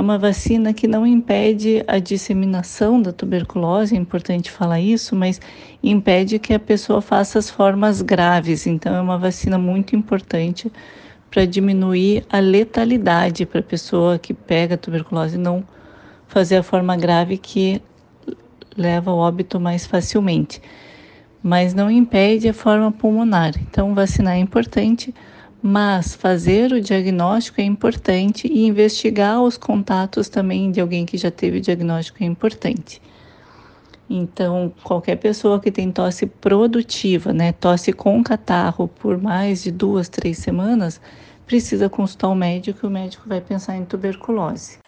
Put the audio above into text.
uma vacina que não impede a disseminação da tuberculose, é importante falar isso, mas impede que a pessoa faça as formas graves. Então, é uma vacina muito importante para diminuir a letalidade para a pessoa que pega a tuberculose não fazer a forma grave que leva ao óbito mais facilmente. Mas não impede a forma pulmonar. Então, vacinar é importante, mas fazer o diagnóstico é importante e investigar os contatos também de alguém que já teve o diagnóstico é importante. Então, qualquer pessoa que tem tosse produtiva, né, tosse com catarro por mais de 2, 3 semanas, precisa consultar o médico e o médico vai pensar em tuberculose.